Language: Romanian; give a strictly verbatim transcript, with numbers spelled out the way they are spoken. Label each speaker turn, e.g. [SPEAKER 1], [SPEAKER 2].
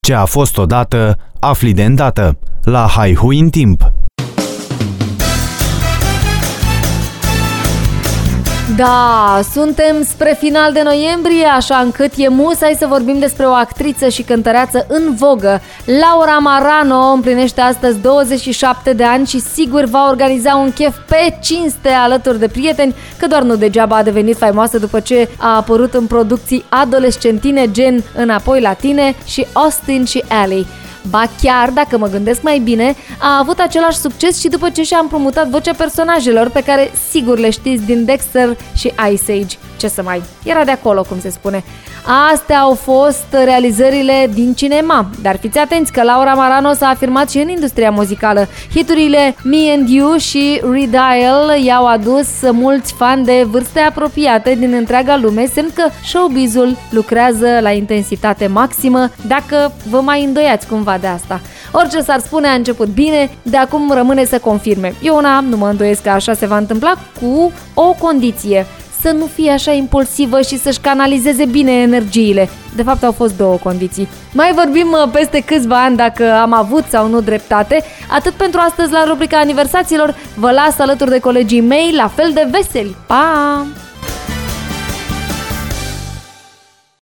[SPEAKER 1] Ce a fost odată, afli de îndată. La Haihui în timp.
[SPEAKER 2] Da, suntem spre final de noiembrie, așa încât e musai să vorbim despre o actriță și cântăreață în vogă. Laura Marano împlinește astăzi douăzeci și șapte de ani și sigur va organiza un chef pe cinste alături de prieteni, că doar nu degeaba a devenit faimoasă după ce a apărut în producții adolescentine gen Înapoi la tine și Austin și Ally. Ba chiar, dacă mă gândesc mai bine, a avut același succes și după ce și-a împrumutat vocea personajelor pe care sigur le știți din Dexter și Ice Age. Ce să mai, era de acolo, cum se spune. Astea au fost realizările din cinema, dar fiți atenți că Laura Marano s-a afirmat și în industria muzicală. Hiturile Me and You și Redial i-au adus mulți fani de vârste apropiate din întreaga lume, semn că showbizul lucrează la intensitate maximă, dacă vă mai îndoiați cumva de asta. Orice s-ar spune, a început bine, de acum rămâne să confirme. Eu una nu mă îndoiesc că așa se va întâmpla, cu o condiție: să nu fie așa impulsivă și să-și canalizeze bine energiile. De fapt, au fost două condiții. Mai vorbim peste câțiva ani dacă am avut sau nu dreptate. Atât pentru astăzi la rubrica aniversațiilor. Vă las alături de colegii mei, la fel de veseli. Pa!